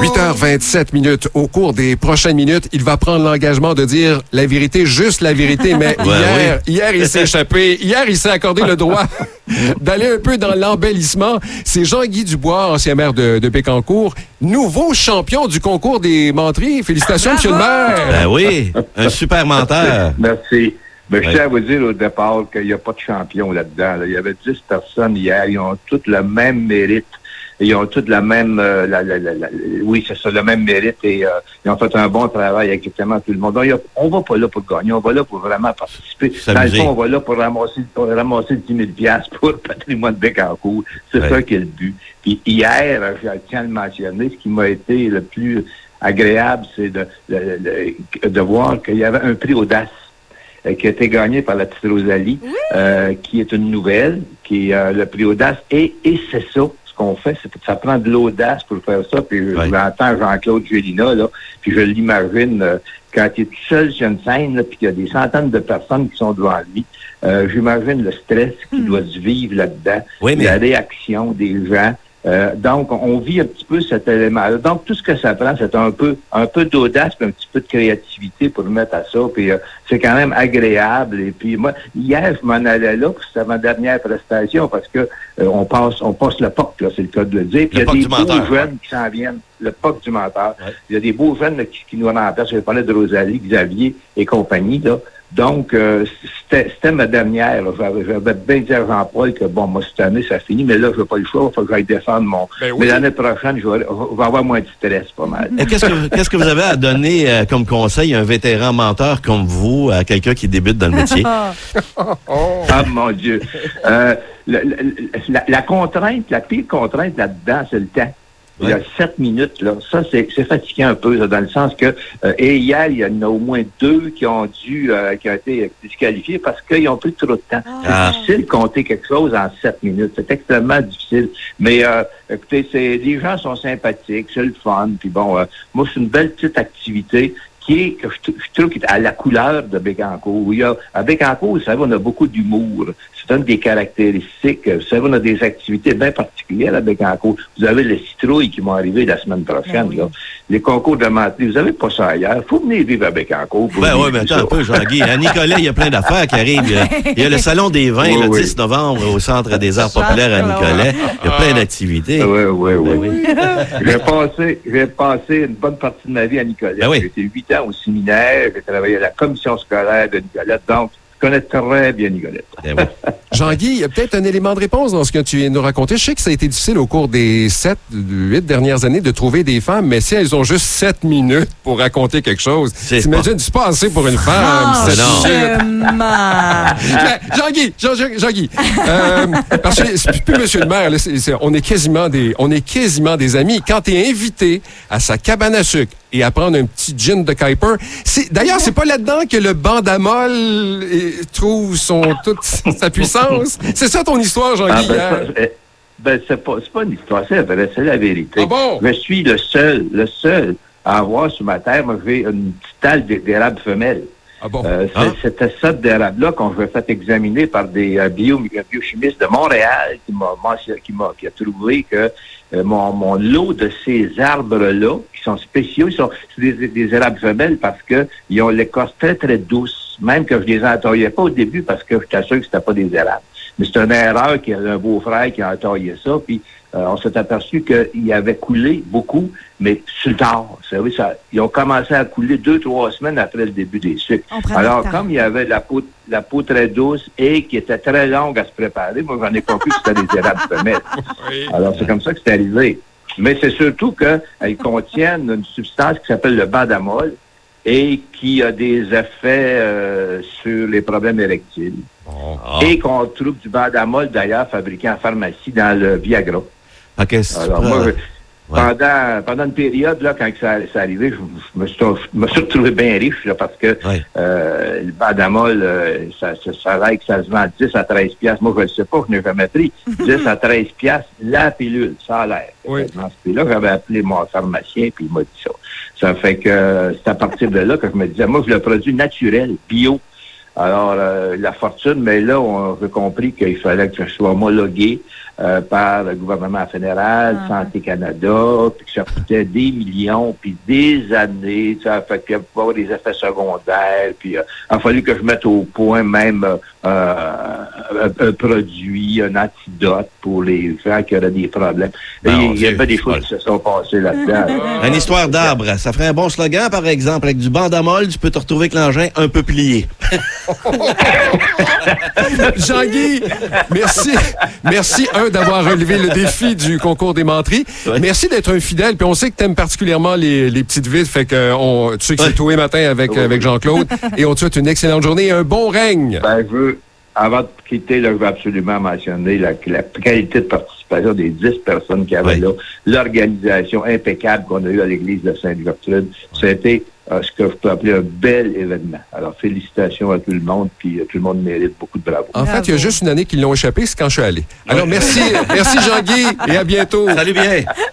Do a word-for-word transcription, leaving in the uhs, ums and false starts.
huit heures vingt-sept minutes. Au cours des prochaines minutes, il va prendre l'engagement de dire la vérité, juste la vérité. Mais Ouais, hier, oui. hier, il s'est échappé. Hier, il s'est accordé le droit d'aller un peu dans l'embellissement. C'est Jean-Guy Dubois, ancien maire de, de Bécancour, nouveau champion du concours des menteries. Félicitations, Monsieur le maire. Ben oui, un super menteur. Merci. Mais je Ouais. tiens à vous dire au départ qu'il n'y a pas de champion là-dedans. là. Il y avait dix personnes hier. Ils ont toutes le même mérite. Ils ont toutes la même... euh, la, la, la, la, oui, c'est ça, le même mérite. Et euh, ils ont fait un bon travail avec exactement tout le monde. Donc, il y a- on va pas là pour gagner. On va là pour vraiment participer. Dans le S'amuser. fond, on va là pour ramasser, pour ramasser dix mille dollars pour le patrimoine de Bécancour. C'est Ouais. ça qui est le but. Puis hier, je tiens à le mentionner, ce qui m'a été le plus agréable, c'est de, de, de, de voir qu'il y avait un prix Audace euh, qui a été gagné par la petite Rosalie, euh, qui est une nouvelle, qui est euh, le prix Audace. Et, et c'est ça, ce qu'on fait, c'est que ça prend de l'audace pour faire ça. Puis je- Ouais. j'entends Jean-Claude Gélina, là, puis je l'imagine euh, quand il est tout seul sur une scène, là, puis qu'il y a des centaines de personnes qui sont devant lui. Euh, j'imagine le stress qu'il doit se vivre là-dedans, Oui, mais- la réaction des gens. Euh, donc, on vit un petit peu cet élément-là. Donc, tout ce que ça prend, c'est un peu un peu d'audace, puis un petit peu de créativité pour le mettre à ça. Puis, euh, c'est quand même agréable. Et puis, moi, hier, je m'en allais là, puis c'était ma dernière prestation, parce que euh, on passe on passe le P O C, là, c'est le cas de le dire. Puis, il y Le a P O C des du beaux menteur, jeunes ouais. qui s'en viennent. Le P O C du menteur. Ouais. Il y a des beaux jeunes là, qui, qui nous remplacent. Je parlais de Rosalie, Xavier et compagnie, là. Donc, euh, c'était c'était ma dernière. là. J'avais j'avais bien dit à Jean-Paul que, bon, moi, cette année, ça finit, mais là, je n'ai pas le choix. Il faut que j'aille défendre mon... Ben oui. Mais l'année prochaine, je vais, je vais avoir moins de stress, pas mal. Et qu'est-ce que, qu'est-ce que vous avez à donner euh, comme conseil à un vétéran menteur comme vous, à quelqu'un qui débute dans le métier? Ah, mon Dieu. Euh, le- le- la, la contrainte, la pire contrainte là-dedans, c'est le temps. Il y a Ouais. sept minutes, là. Ça, c'est c'est fatigant un peu, là, dans le sens que, euh, et hier, il y en a au moins deux qui ont dû, euh, qui ont été disqualifiés parce qu'ils ont pris trop de temps. Ah. C'est difficile de compter quelque chose en sept minutes. C'est extrêmement difficile. Mais, euh, écoutez, c'est, les gens sont sympathiques, c'est le fun. Puis bon, euh, moi, c'est une belle petite activité qui est, que je, je trouve, qui est à la couleur de Bécancour. Il y a, à Bécancour, vous savez, on a beaucoup d'humour. C'est une des caractéristiques. Vous savez, on a des activités bien particulières à Bécancour. Vous avez les citrouilles qui vont arriver la semaine prochaine. oui. Là. Les concours de menterie, vous n'avez pas ça ailleurs. Il faut venir vivre à Bécancour. pour Ben vivre oui, mais ça. attends un peu, Jean-Guy. À Nicolet, il y a plein d'affaires qui arrivent. Il y a, il y a le Salon des vins, Oui, le oui. dix novembre, au Centre des arts populaires à Nicolet. Il y a plein d'activités. Oui, oui, oui. Ben oui. J'ai passé, j'ai passé une bonne partie de ma vie à Nicolet. Ben oui. J'ai été huit ans au séminaire, j'ai travaillé à la commission scolaire de Nicolet, donc je connais très bien Nicolet. Ben oui. Jean-Guy, il y a peut-être un élément de réponse dans ce que tu viens de nous raconter. Je sais que ça a été difficile au cours des sept, huit dernières années de trouver des femmes, mais si elles ont juste sept minutes pour raconter quelque chose, C'est t'imagines, c'est pas assez pour une femme. c'est non. Franchement. Mais, Jean-Guy, Jean- Jean- Jean-Guy, euh, parce que c'est plus monsieur le maire, là, c'est- c'est- on est quasiment des, on est quasiment des amis. Quand tu es invité à sa cabane à sucre et à prendre un petit gin de Kuiper, c'est, d'ailleurs, c'est pas là-dedans que le bandamol euh, trouve son, toute sa puissance. C'est ça ton histoire, Ah, Jean-Guy, ben, hier? ça, eh, ben, c'est pas, c'est pas une histoire, c'est vrai, c'est la vérité. Ah bon? Je suis le seul, le seul à avoir sur ma terre, moi, j'ai une petite talle d- d'érable femelle. Ah bon? Euh, c'est- Ah. C'était ça d'érable-là qu'on s'est fait examiner par des euh, bio, biochimistes de Montréal qui m'a mentionné- qui m'a qui a trouvé que euh, mon, mon lot de ces arbres-là, qui sont spéciaux, ils sont c'est des, des érables femelles parce que ils ont l'écorce très, très douce. Même que je les entaillais pas au début parce que je t'assure que c'était pas des érables. Mais c'est une erreur qu'il y a un beau-frère qui a entaillé ça, puis euh, on s'est aperçu qu'il avait coulé beaucoup, mais sur le tard. Vous savez, ça, ils ont commencé à couler deux, trois semaines après le début des sucres. On prend Alors, le temps. comme il y avait la peau, la peau très douce et qui était très longue à se préparer, moi, j'en ai compris que c'était des érables femelles. Alors, c'est comme ça que c'est arrivé. Mais c'est surtout qu'elles contiennent une substance qui s'appelle le bandamol et qui a des effets euh, sur les problèmes érectiles. Ah. Et qu'on trouve du bandamol, d'ailleurs, fabriqué en pharmacie dans le Viagra. OK, c'est Alors, pas- moi, je- Ouais. pendant, pendant une période, là, quand ça, ça arrivait, je, je me suis, je me suis retrouvé bien riche, là, parce que Ouais. euh, le bandamol, euh, ça, ça, ça a l'air que ça se vend dix à treize piastres. Moi, je ne le sais pas, je n'ai jamais pris. dix à treize piastres, la pilule, ça a l'air. Oui. Dans ce pays-là, j'avais appelé mon pharmacien, puis il m'a dit ça. Ça fait que euh, c'est à partir de là que je me disais, moi, je le produis naturel, bio. Alors, euh, la fortune, mais là, on a compris qu'il fallait que je sois homologué euh, par le gouvernement fédéral, Ah. Santé Canada, puis que ça coûtait des millions, puis des années. Ça fait qu'il y a avoir des effets secondaires, puis euh, il a fallu que je mette au point même euh, un, un produit, un antidote pour les gens qui auraient des problèmes. Et Ben, il y Dieu, avait des c'est choses pas- qui se sont passées là-dedans. Une histoire d'arbre, ça ferait un bon slogan, par exemple, avec du bandamol, tu peux te retrouver avec l'engin un peu plié. Jean-Guy, merci. Merci, un, d'avoir relevé le défi du concours des menteries. Ouais. Merci d'être un fidèle. Puis on sait que tu aimes particulièrement les, les petites vites. Fait que on, tu sais que c'est Ouais. tous les matins avec, Oui. avec Jean-Claude. Et on te souhaite une excellente journée et un bon règne. Ben, je veux, avant de quitter, là, je veux absolument mentionner la, la qualité de participation des dix personnes qui avaient Oui. là, l'organisation impeccable qu'on a eue à l'église de Sainte-Gertrude. C'était euh, ce que je peux appeler un bel événement. Alors, félicitations à tout le monde, puis euh, tout le monde mérite beaucoup de bravo. En Bravo. fait, il y a juste une année qu'ils l'ont échappé, c'est quand je suis allé. Alors, merci, merci Jean-Guy et à bientôt. Salut bien!